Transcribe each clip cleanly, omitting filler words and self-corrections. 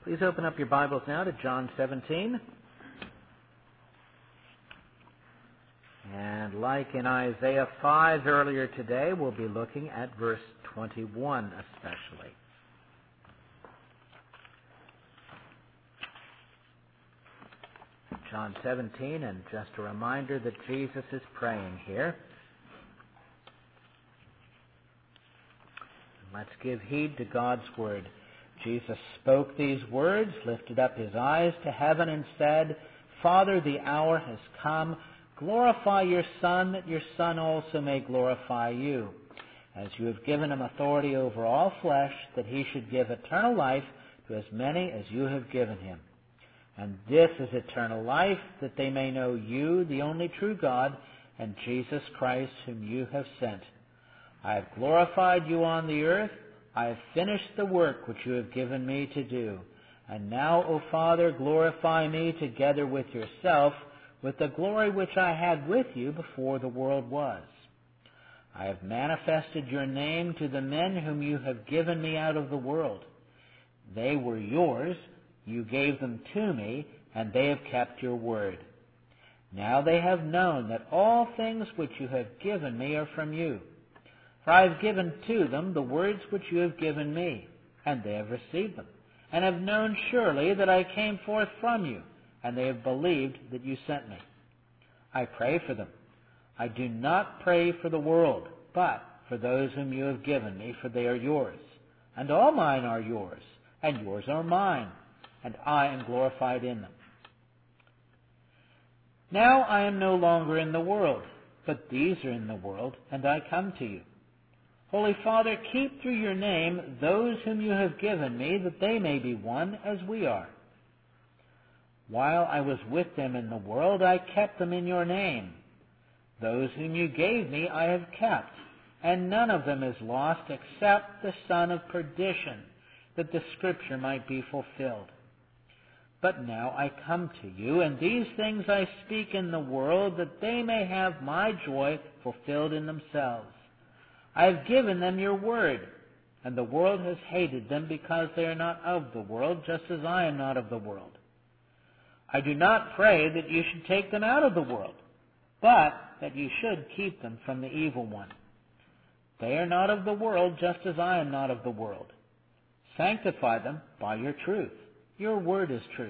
Please open up your Bibles now to John 17. And like in Isaiah 5 earlier today, we'll be looking at verse 21 especially. John 17, and just a reminder that Jesus is praying here. Let's give heed to God's word. Jesus spoke these words, lifted up his eyes to heaven, and said, Father, the hour has come. Glorify your Son, that your Son also may glorify you, as you have given him authority over all flesh, that he should give eternal life to as many as you have given him. And this is eternal life, that they may know you, the only true God, and Jesus Christ, whom you have sent. I have glorified you on the earth. I have finished the work which you have given me to do. And now, O Father, glorify me together with yourself, with the glory which I had with you before the world was. I have manifested your name to the men whom you have given me out of the world. They were yours, you gave them to me, and they have kept your word. Now they have known that all things which you have given me are from you. For I have given to them the words which you have given me, and they have received them, and have known surely that I came forth from you, and they have believed that you sent me. I pray for them. I do not pray for the world, but for those whom you have given me, for they are yours. And all mine are yours, and yours are mine, and I am glorified in them. Now I am no longer in the world, but these are in the world, and I come to you. Holy Father, keep through your name those whom you have given me, that they may be one as we are. While I was with them in the world, I kept them in your name. Those whom you gave me I have kept, and none of them is lost except the son of perdition, that the scripture might be fulfilled. But now I come to you, and these things I speak in the world, that they may have my joy fulfilled in themselves. I have given them your word, and the world has hated them because they are not of the world, just as I am not of the world. I do not pray that you should take them out of the world, but that you should keep them from the evil one. They are not of the world, just as I am not of the world. Sanctify them by your truth. Your word is truth.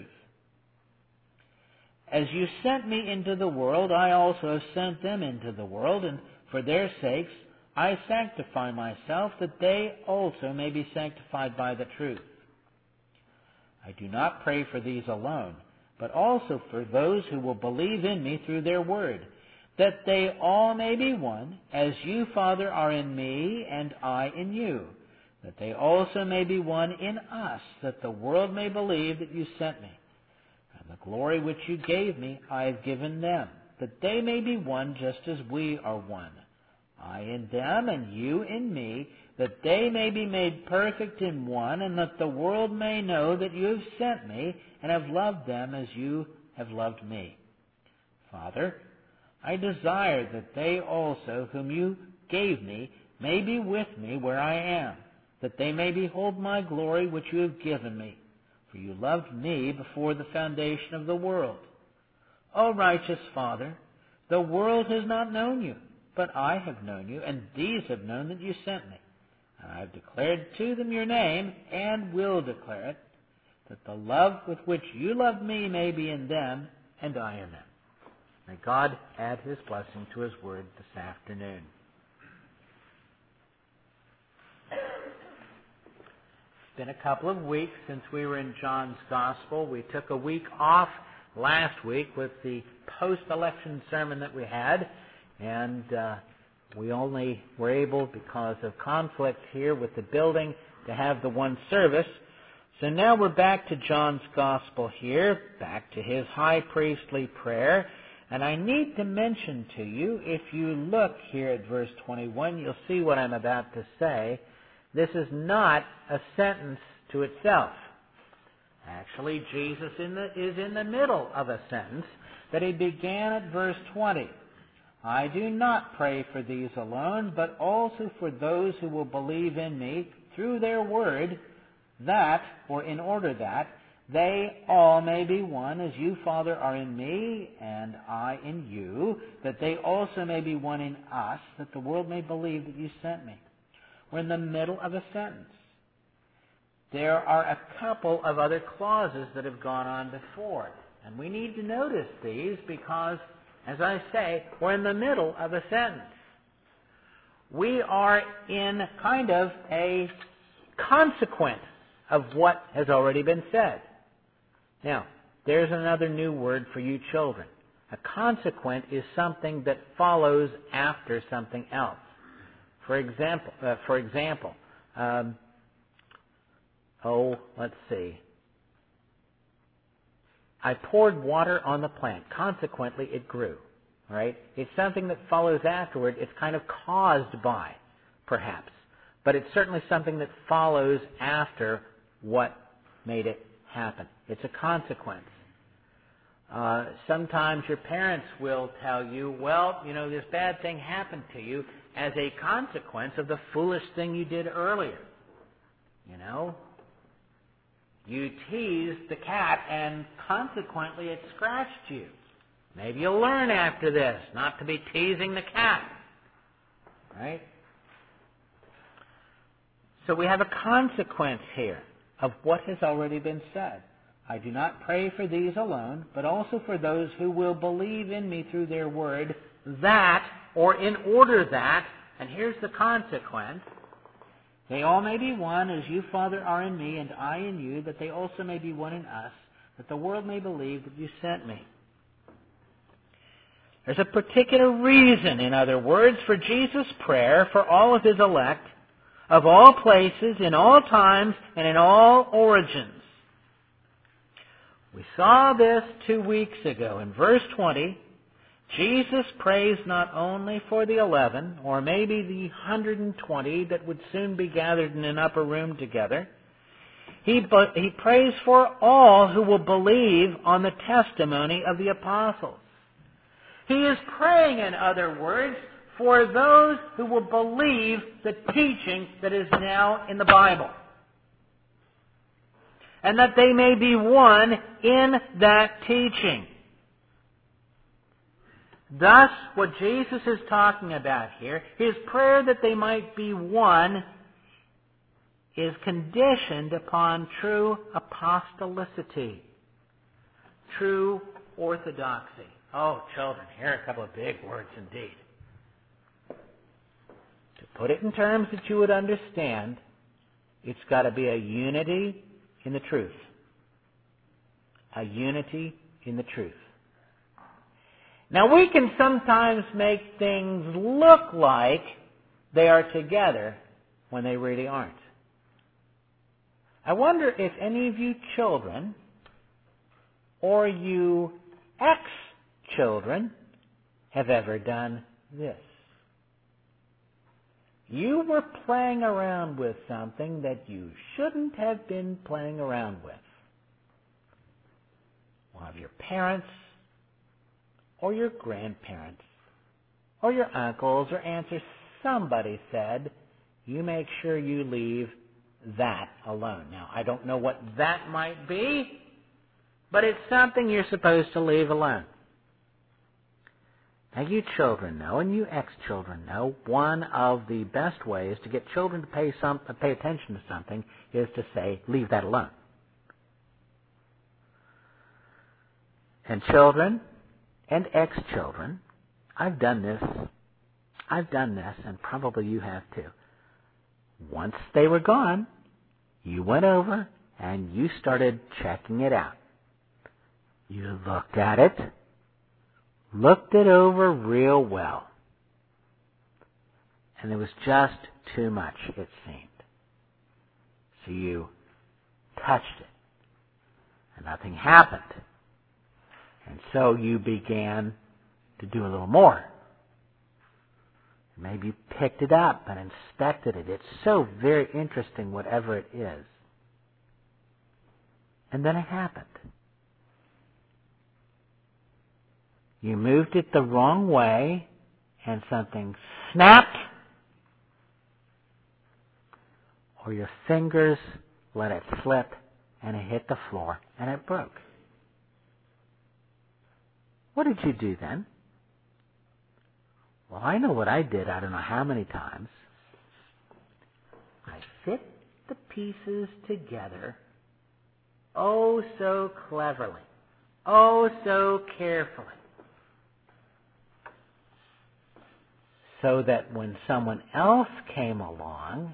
As you sent me into the world, I also have sent them into the world, and for their sakes I sanctify myself, that they also may be sanctified by the truth. I do not pray for these alone, but also for those who will believe in me through their word, that they all may be one, as you, Father, are in me, and I in you, that they also may be one in us, that the world may believe that you sent me. And the glory which you gave me I have given them, that they may be one just as we are one. I in them, and you in me, that they may be made perfect in one, and that the world may know that you have sent me, and have loved them as you have loved me. Father, I desire that they also, whom you gave me, may be with me where I am, that they may behold my glory which you have given me. For you loved me before the foundation of the world. O righteous Father, the world has not known you, but I have known you, and these have known that you sent me. And I have declared to them your name, and will declare it, that the love with which you loved me may be in them, and I in them. May God add his blessing to his word this afternoon. It's been a couple of weeks since we were in John's Gospel. We took a week off last week with the post-election sermon that we had, and we only were able, because of conflict here with the building, to have the one service. So now we're back to John's Gospel here, back to his high priestly prayer. And I need to mention to you, if you look here at verse 21, you'll see what I'm about to say. This is not a sentence to itself. Actually, Jesus is in the middle of a sentence that he began at verse 20. I do not pray for these alone, but also for those who will believe in me through their word, that, or in order that, they all may be one, as you, Father, are in me, and I in you, that they also may be one in us, that the world may believe that you sent me. We're in the middle of a sentence. There are a couple of other clauses that have gone on before. And we need to notice these because, as I say, we're in the middle of a sentence. We are in kind of a consequence of what has already been said. Now, there's another new word for you children. A consequent is something that follows after something else. For example, let's see. I poured water on the plant. Consequently, it grew. Right? It's something that follows afterward. It's kind of caused by, perhaps. But it's certainly something that follows after what made it happen. It's a consequence. Sometimes your parents will tell you, well, this bad thing happened to you as a consequence of the foolish thing you did earlier. You teased the cat and consequently it scratched you. Maybe you'll learn after this not to be teasing the cat. Right? So we have a consequence here of what has already been said. I do not pray for these alone, but also for those who will believe in me through their word, that, or in order that, and here's the consequence, they all may be one, as you, Father, are in me, and I in you, that they also may be one in us, that the world may believe that you sent me. There's a particular reason, in other words, for Jesus' prayer for all of His elect, of all places, in all times, and in all origins. We saw this 2 weeks ago. In verse 20, Jesus prays not only for the 11, or maybe the 120 that would soon be gathered in an upper room together. He prays for all who will believe on the testimony of the apostles. He is praying, in other words, for those who will believe the teaching that is now in the Bible. And that they may be one in that teaching. Thus, what Jesus is talking about here, His prayer that they might be one, is conditioned upon true apostolicity, true orthodoxy. Oh, children, here are a couple of big words indeed. To put it in terms that you would understand, it's got to be a unity in the truth. A unity in the truth. Now, we can sometimes make things look like they are together when they really aren't. I wonder if any of you children, or you ex-children, have ever done this. You were playing around with something that you shouldn't have been playing around with. One of your parents, or your grandparents, or your uncles or aunts, or somebody said, you make sure you leave that alone. Now, I don't know what that might be, but it's something you're supposed to leave alone. Now, you children know, and you ex-children know, one of the best ways to get children to pay attention to something is to say, leave that alone. And children and ex-children, I've done this, and probably you have too. Once they were gone, you went over and you started checking it out. You looked at it, looked it over real well. And there was just too much, it seemed. So you touched it, and nothing happened. And so you began to do a little more. Maybe you picked it up and inspected it. It's so very interesting, whatever it is. And then it happened. You moved it the wrong way, and something snapped, or your fingers let it slip, and it hit the floor, and it broke. What did you do then? Well, I know what I did. I don't know how many times. I fit the pieces together, oh so cleverly, oh so carefully, so that when someone else came along,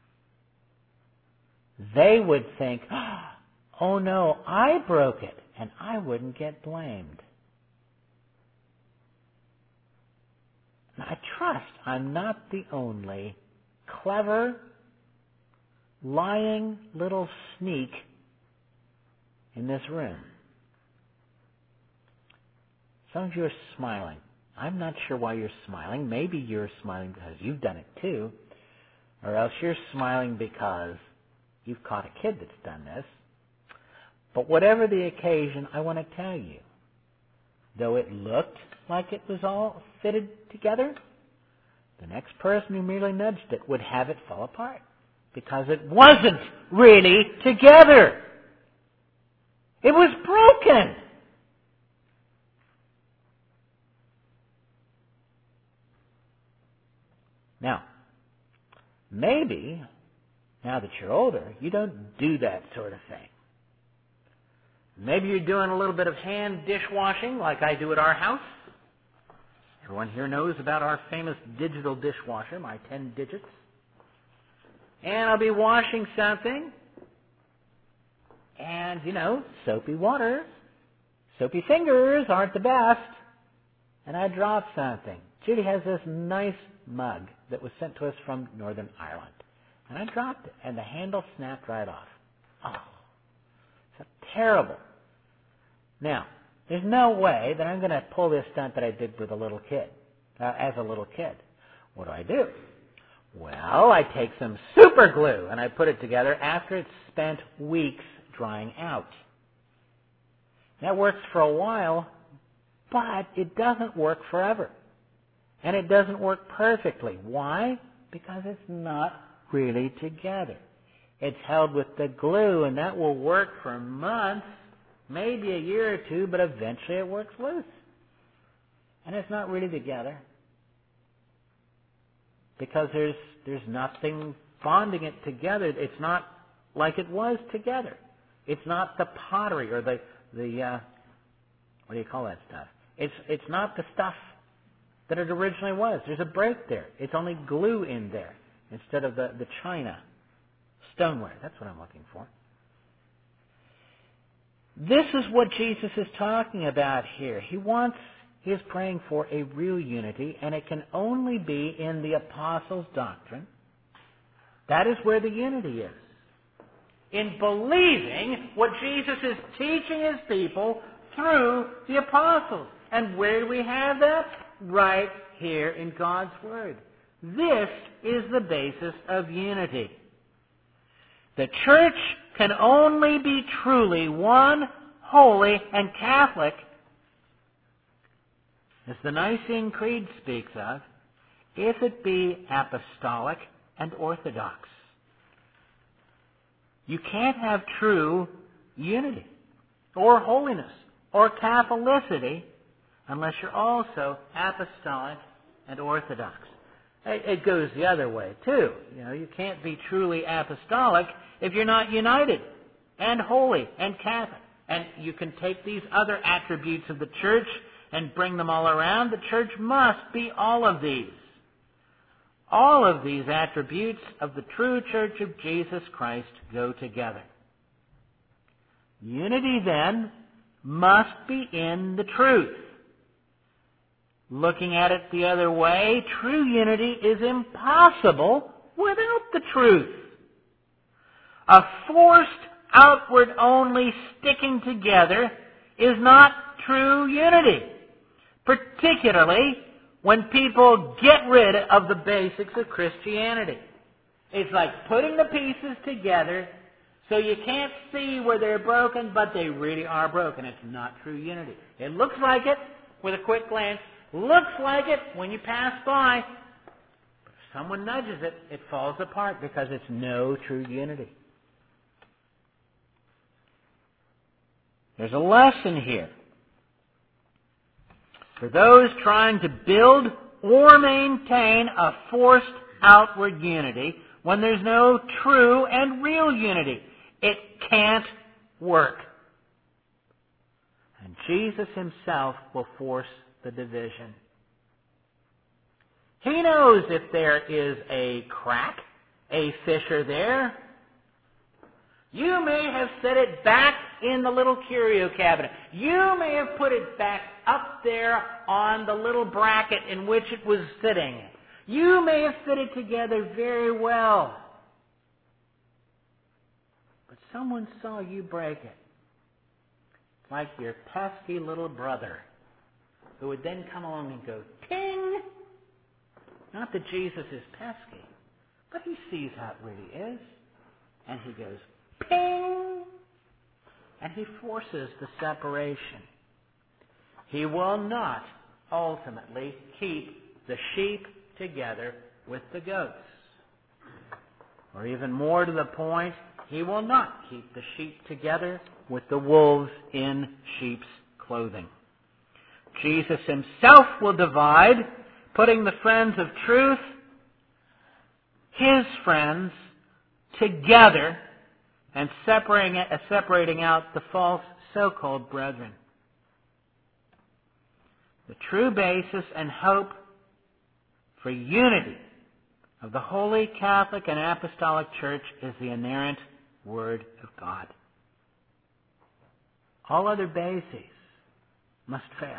they would think, oh no, I broke it, and I wouldn't get blamed. Now, I trust I'm not the only clever, lying little sneak in this room. Some of you are smiling. I'm not sure why you're smiling. Maybe you're smiling because you've done it too, or else you're smiling because you've caught a kid that's done this. But whatever the occasion, I want to tell you, though it looked like it was all fitted together, the next person who merely nudged it would have it fall apart because it wasn't really together. It was broken. Now, maybe, now that you're older, you don't do that sort of thing. Maybe you're doing a little bit of hand dishwashing like I do at our house. Everyone here knows about our famous digital dishwasher, my 10 digits. And I'll be washing something, and, soapy water, soapy fingers aren't the best, and I drop something. Judy has this nice mug that was sent to us from Northern Ireland, and I dropped it, and the handle snapped right off. Oh, it's terrible. Now, there's no way that I'm going to pull this stunt that I did with a little kid, as a little kid. What do? Well, I take some super glue and I put it together after it's spent weeks drying out. That works for a while, but it doesn't work forever. And it doesn't work perfectly. Why? Because it's not really together. It's held with the glue, and that will work for months, maybe a year or two, but eventually it works loose. And it's not really together because there's nothing bonding it together. It's not like it was together. It's not the pottery or the what do you call that stuff? It's not the stuff that it originally was. There's a break there. It's only glue in there instead of the china, stoneware. That's what I'm looking for. This is what Jesus is talking about here. He is praying for a real unity, and it can only be in the apostles' doctrine. That is where the unity is. In believing what Jesus is teaching his people through the apostles. And where do we have that? Right here in God's Word. This is the basis of unity. The church can only be truly one, holy, and Catholic, as the Nicene Creed speaks of, if it be apostolic and orthodox. You can't have true unity or holiness or Catholicity unless you're also apostolic and orthodox. It goes the other way, too. You can't be truly apostolic if you're not united and holy and Catholic. And you can take these other attributes of the church and bring them all around. The church must be all of these. All of these attributes of the true church of Jesus Christ go together. Unity, then, must be in the truth. Looking at it the other way, true unity is impossible without the truth. A forced, outward-only sticking together is not true unity, particularly when people get rid of the basics of Christianity. It's like putting the pieces together so you can't see where they're broken, but they really are broken. It's not true unity. It looks like it with a quick glance, looks like it when you pass by. But if someone nudges it, it falls apart because it's no true unity. There's a lesson here for those trying to build or maintain a forced outward unity when there's no true and real unity. It can't work. And Jesus himself will force the division. He knows if there is a crack, a fissure there. You may have set it back in the little curio cabinet. You may have put it back up there on the little bracket in which it was sitting. You may have fit it together very well. But someone saw you break it. Like your pesky little brother, who would then come along and go, ting! Not that Jesus is pesky, but he sees how it really is. And he goes, ping! And he forces the separation. He will not ultimately keep the sheep together with the goats. Or even more to the point, he will not keep the sheep together with the wolves in sheep's clothing. Jesus himself will divide, putting the friends of truth, his friends, together and separating out the false so-called brethren. The true basis and hope for unity of the Holy Catholic and Apostolic Church is the inerrant Word of God. All other bases must fail.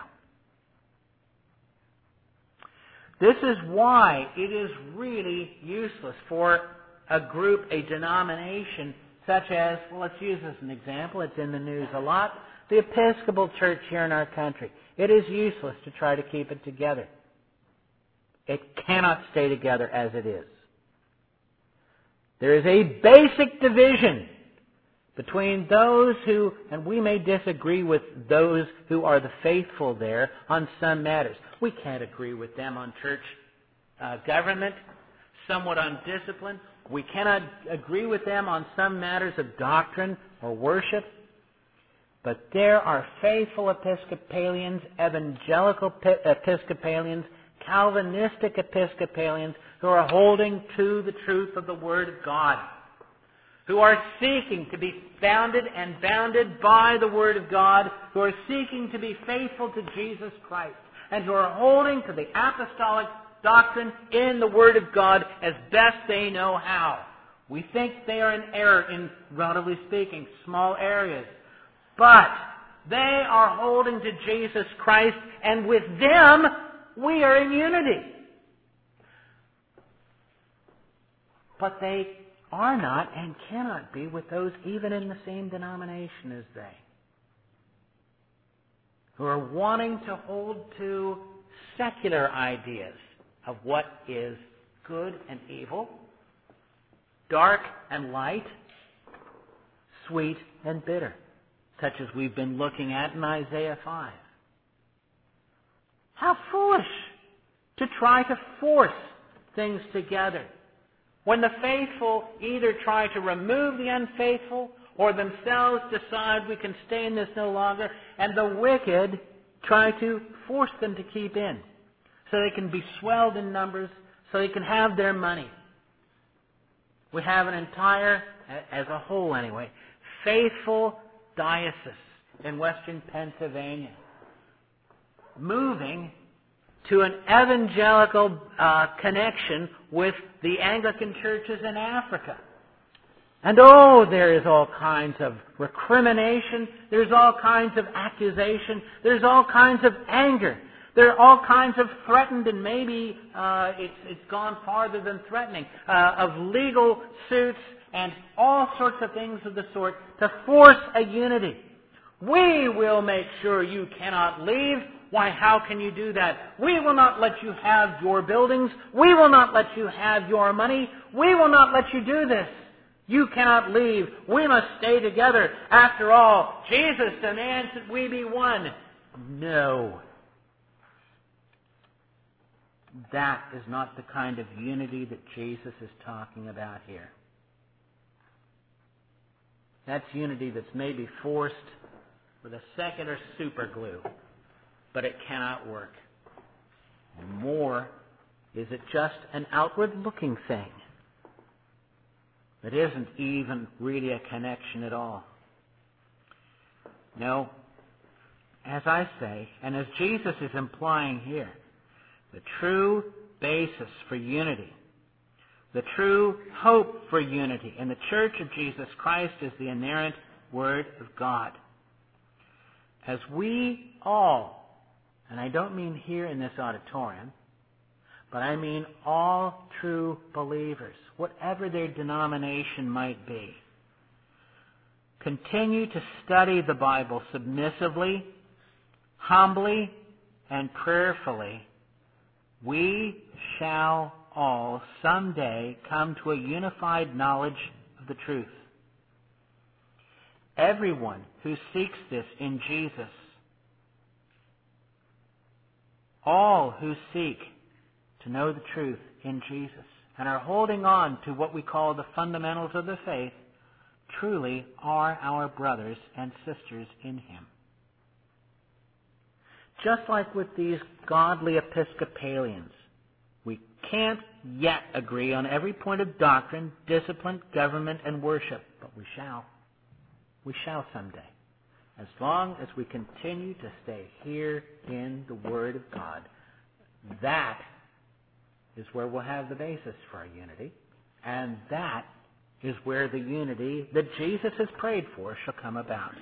This is why it is really useless for a group, a denomination, such as, well, let's use as an example, it's in the news a lot, the Episcopal Church here in our country. It is useless to try to keep it together. It cannot stay together as it is. There is a basic division between those who, and we may disagree with those who are the faithful there on some matters. We can't agree with them on church government, somewhat on discipline. We cannot agree with them on some matters of doctrine or worship. But there are faithful Episcopalians, evangelical Episcopalians, Calvinistic Episcopalians who are holding to the truth of the Word of God, who are seeking to be founded and bounded by the Word of God, who are seeking to be faithful to Jesus Christ, and who are holding to the apostolic doctrine in the Word of God as best they know how. We think they are in error in, relatively speaking, small areas. But they are holding to Jesus Christ, and with them, we are in unity. But they are not and cannot be with those even in the same denomination as they, who are wanting to hold to secular ideas of what is good and evil, dark and light, sweet and bitter, such as we've been looking at in Isaiah 5. How foolish to try to force things together when the faithful either try to remove the unfaithful or themselves decide we can stay in this no longer, and the wicked try to force them to keep in so they can be swelled in numbers, so they can have their money. We have an entire, as a whole anyway, faithful diocese in western Pennsylvania moving to an evangelical connection with the Anglican churches in Africa. And there is all kinds of recrimination, there's all kinds of accusation, there's all kinds of anger, there are all kinds of threatened, and maybe it's gone farther than threatening, of legal suits and all sorts of things of the sort to force a unity. We will make sure you cannot leave. Why, how can you do that? We will not let you have your buildings. We will not let you have your money. We will not let you do this. You cannot leave. We must stay together. After all, Jesus demands that we be one. No. That is not the kind of unity that Jesus is talking about here. That's unity that's maybe forced with a secular super glue, but it cannot work. More, is it just an outward-looking thing? It isn't even really a connection at all. No, as I say, and as Jesus is implying here, the true basis for unity, the true hope for unity in the Church of Jesus Christ is the inerrant Word of God. As we all, and I don't mean here in this auditorium, but I mean all true believers, whatever their denomination might be, continue to study the Bible submissively, humbly, and prayerfully, we shall all someday come to a unified knowledge of the truth. Everyone who seeks this in Jesus, all who seek to know the truth in Jesus and are holding on to what we call the fundamentals of the faith, truly are our brothers and sisters in Him. Just like with these godly Episcopalians, we can't yet agree on every point of doctrine, discipline, government, and worship, but we shall. We shall someday, as long as we continue to stay here in the Word of God. That is where we'll have the basis for our unity, and that is where the unity that Jesus has prayed for shall come about.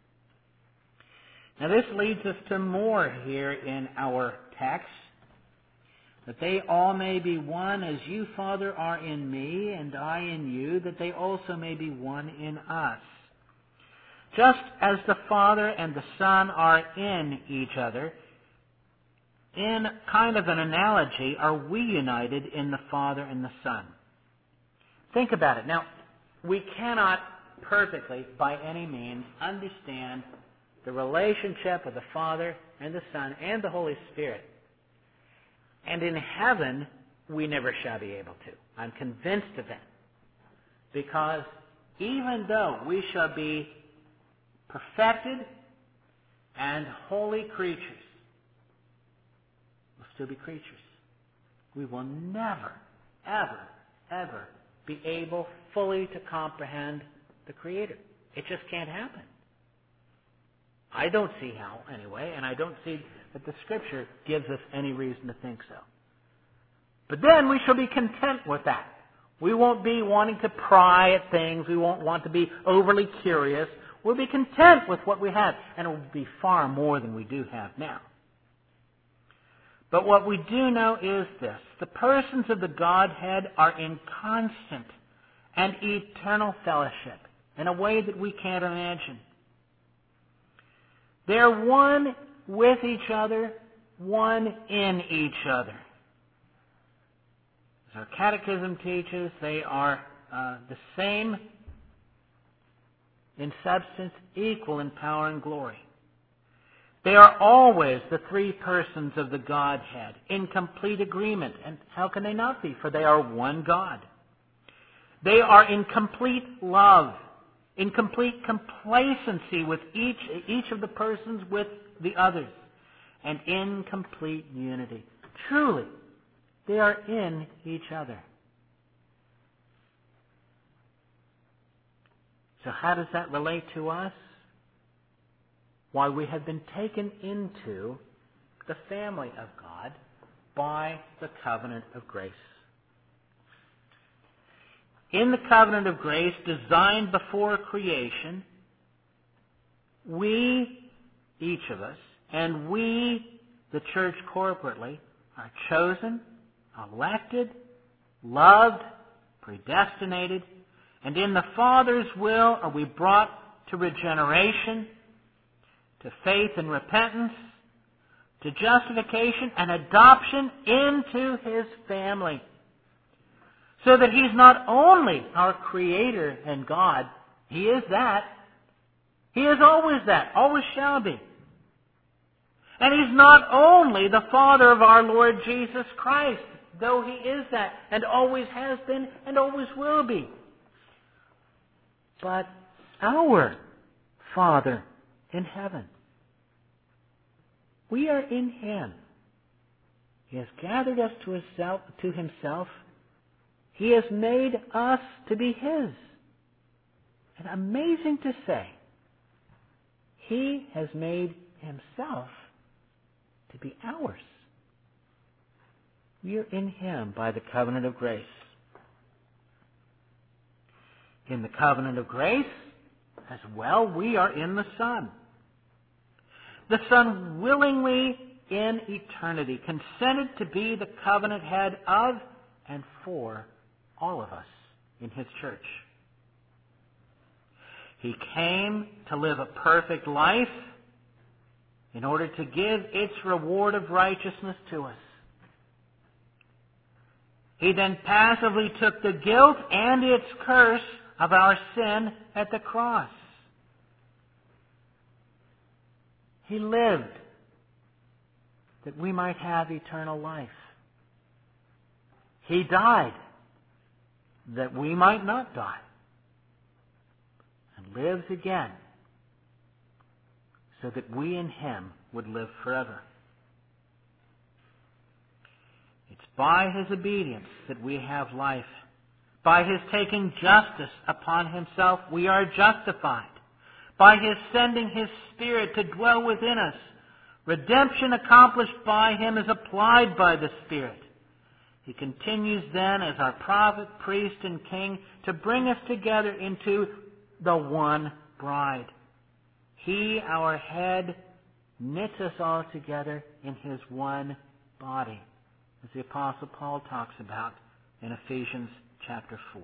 Now this leads us to more here in our text, that they all may be one, as you, Father, are in me, and I in you, that they also may be one in us. Just as the Father and the Son are in each other, in kind of an analogy, are we united in the Father and the Son. Think about it. Now, we cannot perfectly, by any means, understand the relationship of the Father and the Son and the Holy Spirit. And in heaven, we never shall be able to. I'm convinced of that. Because even though we shall be perfected and holy creatures, we'll still be creatures. We will never, ever, ever be able fully to comprehend the Creator. It just can't happen. I don't see how, anyway, and I don't see that the Scripture gives us any reason to think so. But then we shall be content with that. We won't be wanting to pry at things. We won't want to be overly curious. We'll be content with what we have, and it will be far more than we do have now. But what we do know is this: the persons of the Godhead are in constant and eternal fellowship in a way that we can't imagine. They're one with each other, one in each other. As our catechism teaches, they are the same in substance, equal in power and glory. They are always the three persons of the Godhead, in complete agreement. And how can they not be? For they are one God. They are in complete love, in complete complacency with each of the persons with the others, and in complete unity. Truly, they are in each other. So how does that relate to us? Why, we have been taken into the family of God by the covenant of grace. In the covenant of grace, designed before creation, we, each of us, and we, the church corporately, are chosen, elected, loved, predestinated, and in the Father's will are we brought to regeneration, to faith and repentance, to justification and adoption into His family. So that He's not only our Creator and God, He is that. He is always that, always shall be. And He's not only the Father of our Lord Jesus Christ, though He is that, and always has been, and always will be. But our Father in heaven. We are in Him. He has gathered us to Himself. He has made us to be His. And amazing to say, He has made Himself to be ours. We are in Him by the covenant of grace. In the covenant of grace, as well, we are in the Son. The Son willingly, in eternity, consented to be the covenant head of and for all of us in His church. He came to live a perfect life in order to give its reward of righteousness to us. He then passively took the guilt and its curse of our sin at the cross. He lived that we might have eternal life. He died that we might not die, and lives again so that we in Him would live forever. It's by His obedience that we have life. By His taking justice upon Himself, we are justified. By His sending His Spirit to dwell within us, redemption accomplished by Him is applied by the Spirit. He continues then as our prophet, priest, and king to bring us together into the one bride. He, our head, knits us all together in His one body, as the Apostle Paul talks about in Ephesians chapter 4.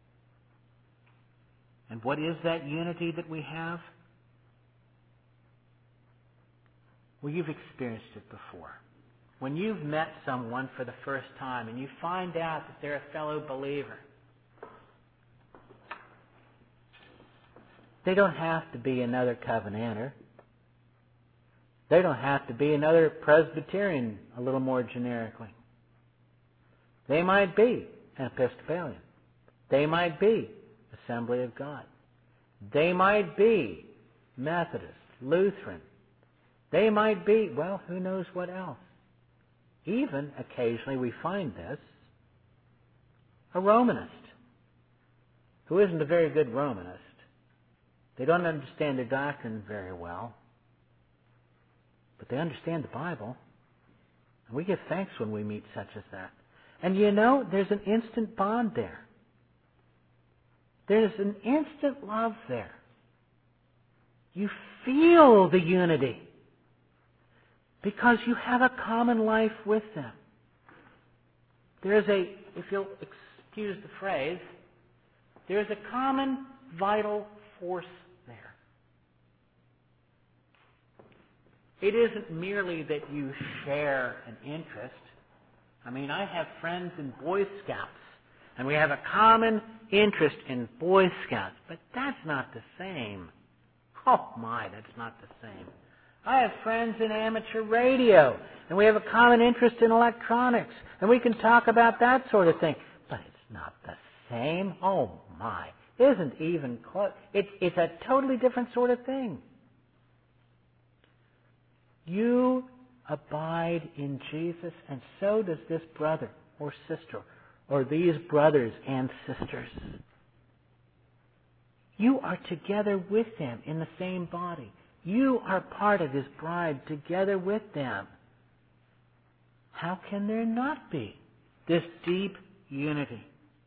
And what is that unity that we have? Well, you've experienced it before. When you've met someone for the first time and you find out that they're a fellow believer, they don't have to be another Covenanter. They don't have to be another Presbyterian, a little more generically. They might be an Episcopalian. They might be Assembly of God. They might be Methodist, Lutheran. They might be, well, who knows what else. Even, occasionally we find this, a Romanist, who isn't a very good Romanist. They don't understand the doctrine very well, but they understand the Bible. And we give thanks when we meet such as that. And you know, there's an instant bond there. There's an instant love there. You feel the unity because you have a common life with them. There's if you'll excuse the phrase, there's a common vital force there. It isn't merely that you share an interest. I mean, I have friends in Boy Scouts, and we have a common interest in Boy Scouts, but that's not the same. Oh my, that's not the same. I have friends in amateur radio, and we have a common interest in electronics, and we can talk about that sort of thing, but it's not the same. Oh my, isn't even close. It's a totally different sort of thing. You abide in Jesus, and so does this brother or sister, or these brothers and sisters. You are together with them in the same body. You are part of His bride together with them. How can there not be this deep unity?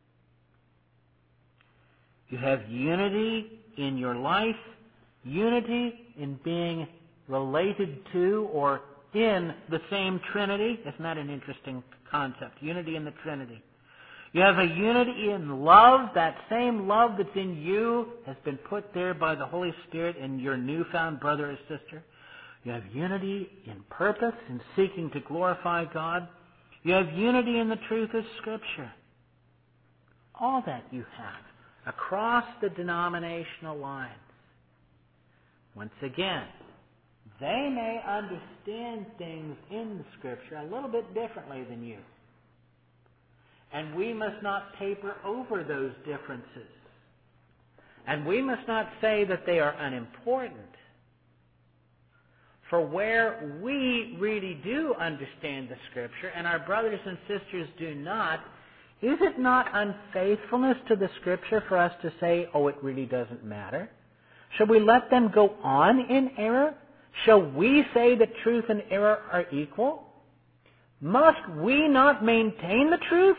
You have unity in your life, unity in being related to or in the same Trinity. Isn't that an interesting concept? Unity in the Trinity. You have a unity in love. That same love that's in you has been put there by the Holy Spirit in your newfound brother or sister. You have unity in purpose, in seeking to glorify God. You have unity in the truth of Scripture. All that you have across the denominational lines. Once again, they may understand things in the Scripture a little bit differently than you. And we must not paper over those differences. And we must not say that they are unimportant. for where we really do understand the Scripture and our brothers and sisters do not, is it not unfaithfulness to the Scripture for us to say, oh, it really doesn't matter? Shall we let them go on in error? Shall we say that truth and error are equal? Must we not maintain the truth?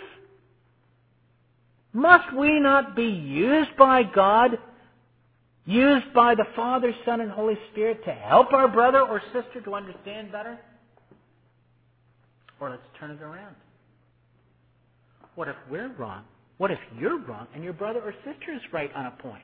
Must we not be used by God, used by the Father, Son, and Holy Spirit to help our brother or sister to understand better? Or let's turn it around. What if we're wrong? What if you're wrong and your brother or sister is right on a point?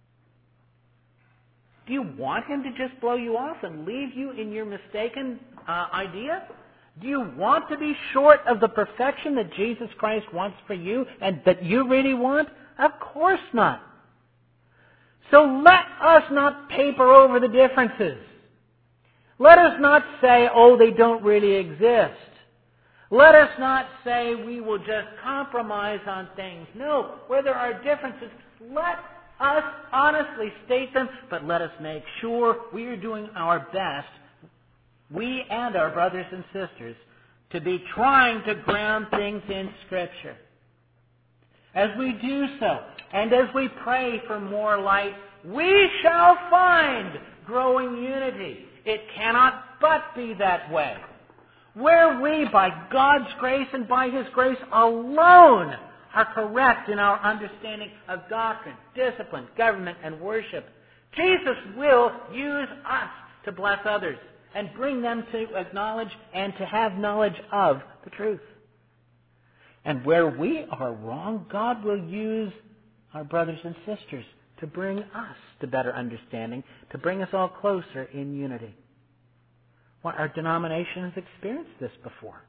Do you want him to just blow you off and leave you in your mistaken idea? Do you want to be short of the perfection that Jesus Christ wants for you and that you really want? Of course not. So let us not paper over the differences. Let us not say, oh, they don't really exist. Let us not say we will just compromise on things. No, where there are differences, let us honestly state them, but let us make sure we are doing our best, we and our brothers and sisters, to be trying to ground things in Scripture. As we do so, and as we pray for more light, we shall find growing unity. It cannot but be that way. Where we, by God's grace and by His grace alone, are correct in our understanding of doctrine, discipline, government, and worship, Jesus will use us to bless others and bring them to acknowledge and to have knowledge of the truth. And where we are wrong, God will use our brothers and sisters to bring us to better understanding, to bring us all closer in unity. Well, our denomination has experienced this before.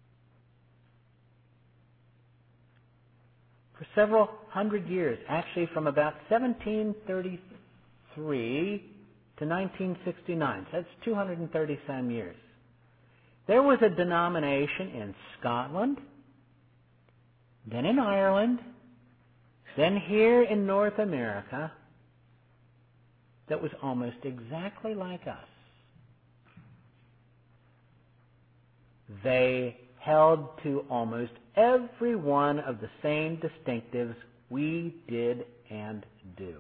For several hundred years, actually from about 1733 to 1969, so that's 230-some years, there was a denomination in Scotland, then in Ireland, then here in North America, that was almost exactly like us. They held to almost every one of the same distinctives we did and do.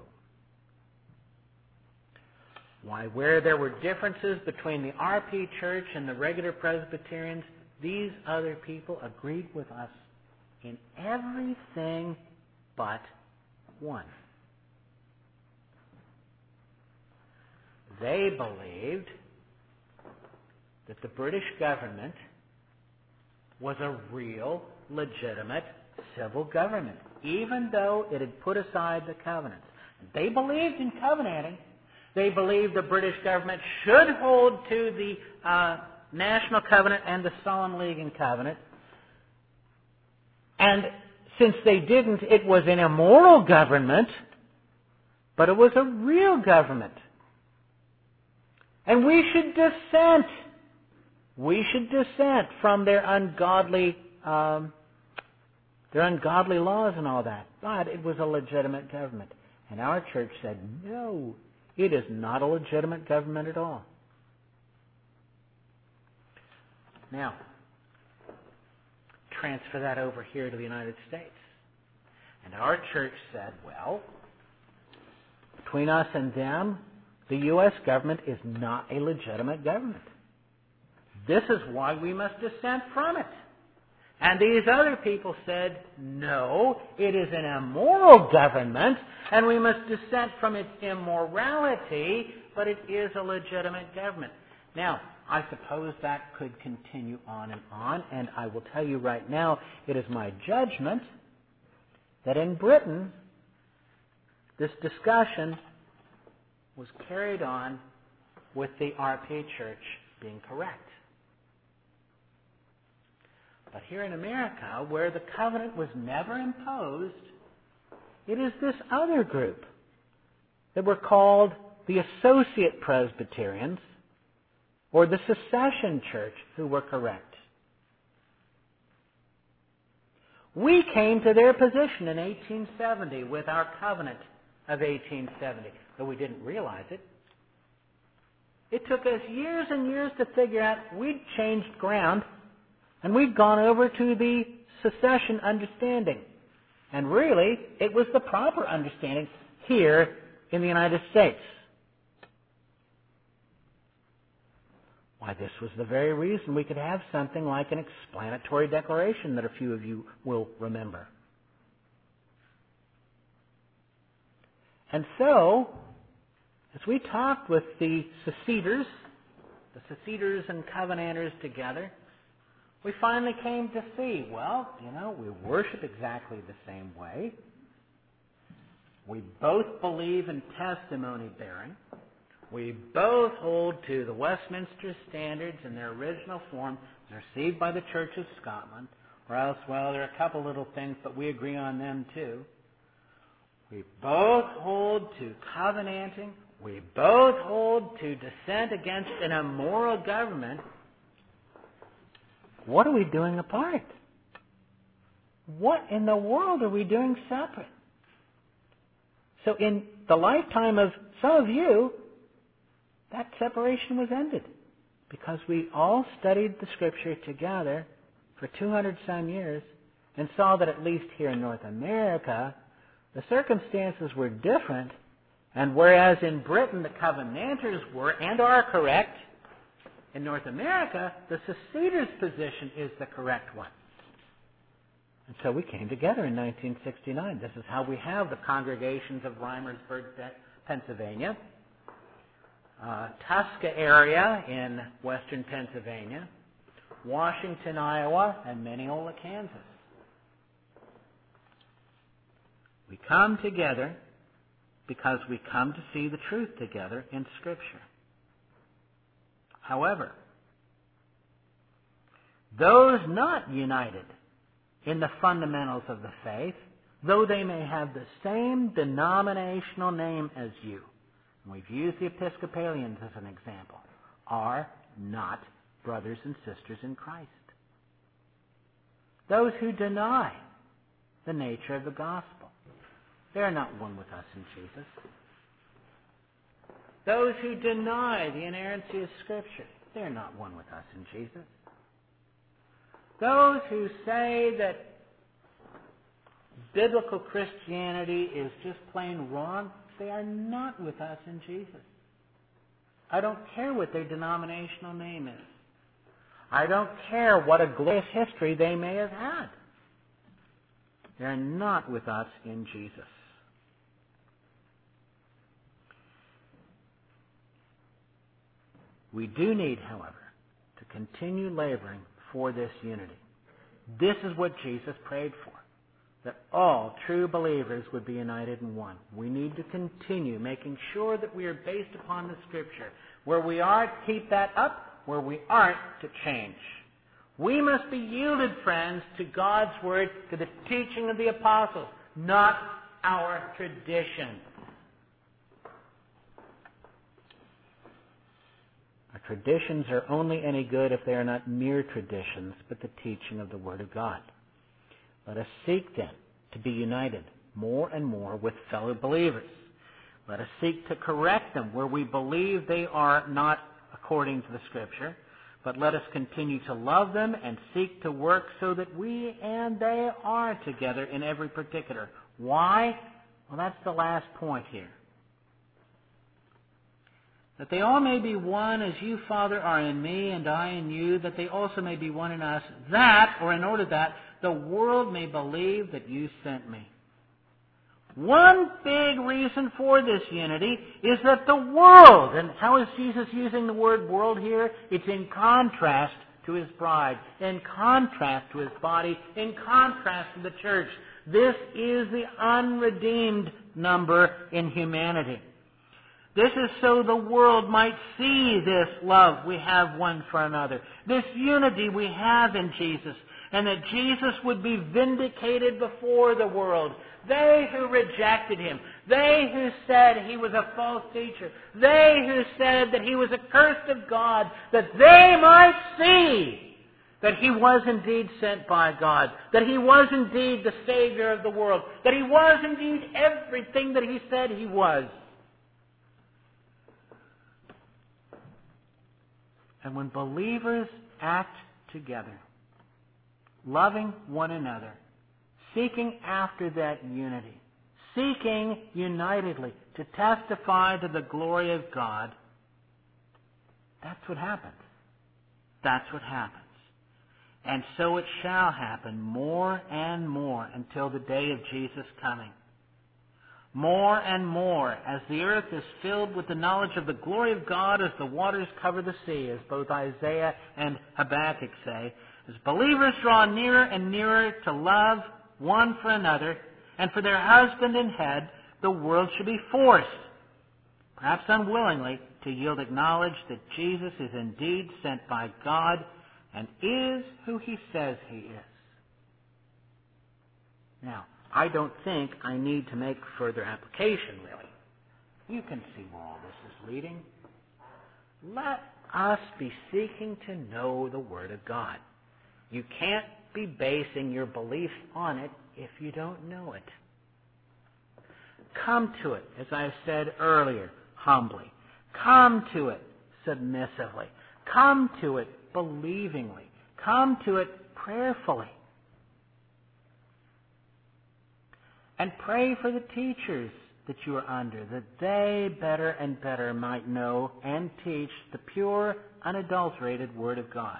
Why, where there were differences between the RP Church and the regular Presbyterians, these other people agreed with us in everything but one. They believed that the British government was a real, legitimate civil government, even though it had put aside the covenants. They believed in covenanting. They believed the British government should hold to the National Covenant and the Solemn League and Covenant. And since they didn't, it was an immoral government, but it was a real government. And we should dissent. We should dissent from their ungodly laws and all that. But it was a legitimate government. And our church said, no, it is not a legitimate government at all. Now, transfer that over here to the United States. And our church said, well, between us and them, the U.S. government is not a legitimate government. This is why we must dissent from it. And these other people said, no, it is an immoral government, and we must dissent from its immorality, but it is a legitimate government. Now, I suppose that could continue on, and I will tell you right now, it is my judgment that in Britain, this discussion was carried on with the RP Church being correct. But here in America, where the covenant was never imposed, it is this other group that were called the Associate Presbyterians or the Secession Church who were correct. We came to their position in 1870 with our covenant of 1870, though we didn't realize it. It took us years and years to figure out we'd changed ground, and we'd gone over to the secession understanding. And really, it was the proper understanding here in the United States. Why, this was the very reason we could have something like an explanatory declaration that a few of you will remember. And so, as we talked with the seceders and covenanters together, we finally came to see, well, we worship exactly the same way. We both believe in testimony bearing. We both hold to the Westminster Standards in their original form as received by the Church of Scotland. Or else, well, there are a couple little things, but we agree on them too. We both hold to covenanting. We both hold to dissent against an immoral government. What are we doing apart? What in the world are we doing separate? So in the lifetime of some of you, that separation was ended because we all studied the Scripture together for 200 some years and saw that at least here in North America, the circumstances were different, and whereas in Britain the Covenanters were and are correct, in North America the seceders' position is the correct one. And so we came together in 1969. This is how we have the congregations of Reimersburg, Pennsylvania, Tuska area in western Pennsylvania, Washington, Iowa, and Mineola, Kansas. We come together because we come to see the truth together in Scripture. However, those not united in the fundamentals of the faith, though they may have the same denominational name as you, and we've used the Episcopalians as an example, are not brothers and sisters in Christ. Those who deny the nature of the gospel, they're not one with us in Jesus. Those who deny the inerrancy of Scripture, they're not one with us in Jesus. Those who say that biblical Christianity is just plain wrong, they are not with us in Jesus. I don't care what their denominational name is. I don't care what a glorious history they may have had. They're not with us in Jesus. We do need, however, to continue laboring for this unity. This is what Jesus prayed for, that all true believers would be united in one. We need to continue making sure that we are based upon the Scripture. Where we are, keep that up. Where we aren't, to change. We must be yielded, friends, to God's Word, to the teaching of the apostles, not our tradition. Our traditions are only any good if they are not mere traditions, but the teaching of the Word of God. Let us seek then to be united more and more with fellow believers. Let us seek to correct them where we believe they are not according to the Scripture, but let us continue to love them and seek to work so that we and they are together in every particular. Why? Well, that's the last point here. That they all may be one as you, Father, are in me and I in you, that they also may be one in us, that, or in order that, the world may believe that you sent me. One big reason for this unity is that the world, and how is Jesus using the word world here? It's in contrast to His bride, in contrast to His body, in contrast to the church. This is the unredeemed number in humanity. This is so the world might see this love we have one for another, this unity we have in Jesus, and that Jesus would be vindicated before the world. They who rejected Him, they who said He was a false teacher, they who said that He was accursed of God, that they might see that He was indeed sent by God, that He was indeed the Savior of the world, that He was indeed everything that He said He was. And when believers act together, loving one another, seeking after that unity, seeking unitedly to testify to the glory of God, that's what happens. That's what happens. And so it shall happen more and more until the day of Jesus' coming. More and more as the earth is filled with the knowledge of the glory of God as the waters cover the sea, as both Isaiah and Habakkuk say, as believers draw nearer and nearer to love one for another and for their husband and head, the world should be forced, perhaps unwillingly, to yield acknowledge that Jesus is indeed sent by God and is who he says he is. Now, I don't think I need to make further application, really. You can see where all this is leading. Let us be seeking to know the Word of God. You can't be basing your belief on it if you don't know it. Come to it, as I said earlier, humbly. Come to it submissively. Come to it believingly. Come to it prayerfully. And pray for the teachers that you are under, that they better and better might know and teach the pure, unadulterated Word of God.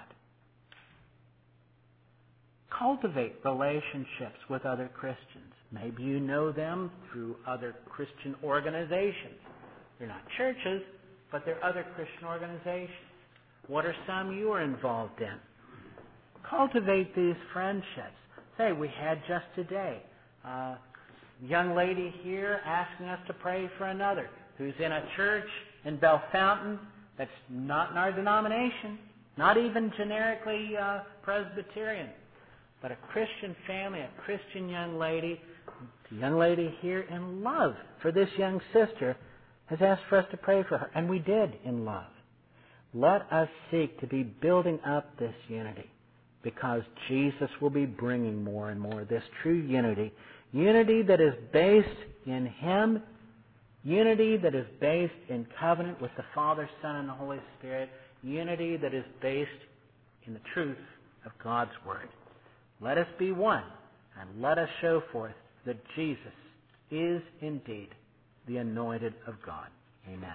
Cultivate relationships with other Christians. Maybe you know them through other Christian organizations. They're not churches, but they're other Christian organizations. What are some you are involved in? Cultivate these friendships. Say, we had just today a young lady here asking us to pray for another who's in a church in Bellefontaine that's not in our denomination, not even generically Presbyterian, but a Christian family, a Christian young lady. The young lady here in love for this young sister has asked for us to pray for her, and we did in love. Let us seek to be building up this unity, because Jesus will be bringing more and more this true unity. Unity that is based in Him. Unity that is based in covenant with the Father, Son, and the Holy Spirit. Unity that is based in the truth of God's Word. Let us be one, and let us show forth that Jesus is indeed the anointed of God. Amen.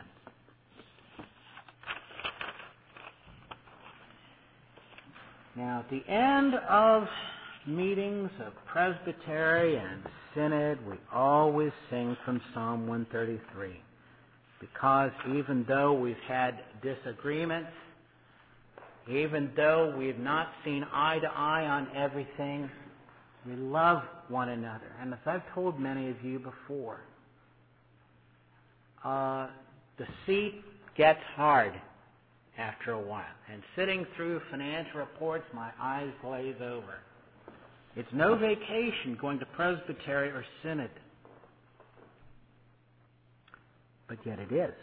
Now, at the end of meetings of presbytery and synod, we always sing from Psalm 133. Because even though we've had disagreements, even though we've not seen eye to eye on everything, we love one another. And as I've told many of you before, the seat gets hard after a while. And sitting through financial reports, my eyes glaze over. It's no vacation going to presbytery or synod. But yet it is.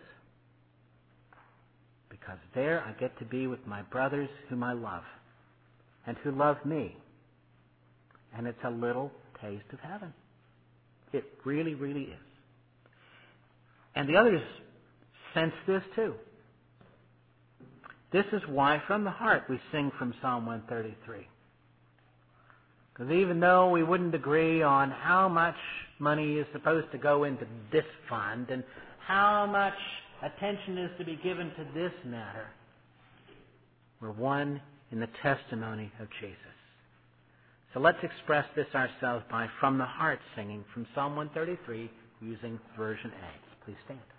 Because there I get to be with my brothers whom I love and who love me. And it's a little taste of heaven. It really, really is. And the others sense this too. This is why from the heart we sing from Psalm 133. Because even though we wouldn't agree on how much money is supposed to go into this fund and how much attention is to be given to this matter, we're one in the testimony of Jesus. So let's express this ourselves by from the heart singing from Psalm 133 using version A. Please stand.